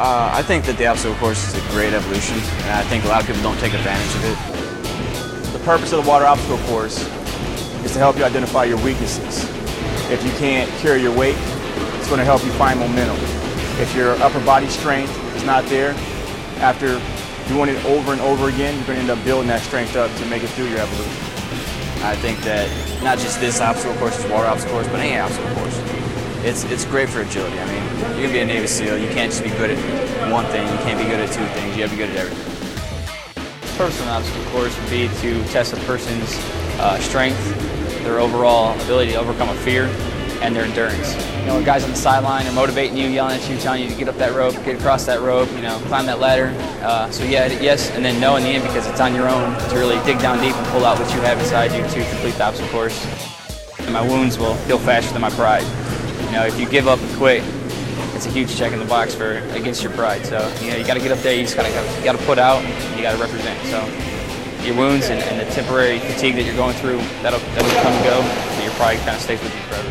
I think that the obstacle course is a great evolution, and I think a lot of people don't take advantage of it. The purpose of the water obstacle course is to help you identify your weaknesses. If you can't carry your weight, it's going to help you find momentum. If your upper body strength is not there, after doing it over and over again, you're going to end up building that strength up to make it through your evolution. I think that not just this obstacle course, this water obstacle course, but any obstacle course. It's great for agility. I mean, you can be a Navy SEAL. You can't just be good at one thing. You can't be good at two things. You have to be good at everything. The purpose of an obstacle course would be to test a person's strength, their overall ability to overcome a fear, and their endurance. You know, guys on the sideline are motivating you, yelling at you, telling you to get up that rope, get across that rope, you know, climb that ladder. So yeah, yes, and then no in the end, because it's on your own to really dig down deep and pull out what you have inside you to complete the obstacle course. And my wounds will heal faster than my pride. You know, if you give up and quit, it's a huge check in the box against your pride. So you know, you got to get up there. You just got to put out. And you got to represent. So your wounds and the temporary fatigue that you're going through, that'll come and go. But your pride kind of stays with you forever.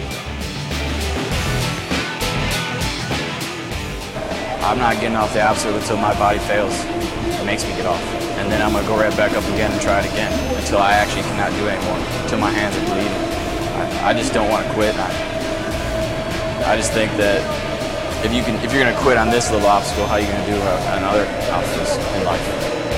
I'm not getting off the obstacle until my body fails. It makes me get off. And then I'm going to go right back up again and try it again until I actually cannot do it anymore, until my hands are bleeding. I just don't want to quit. I just think that if you're going to quit on this little obstacle, how are you going to do on other obstacles in life?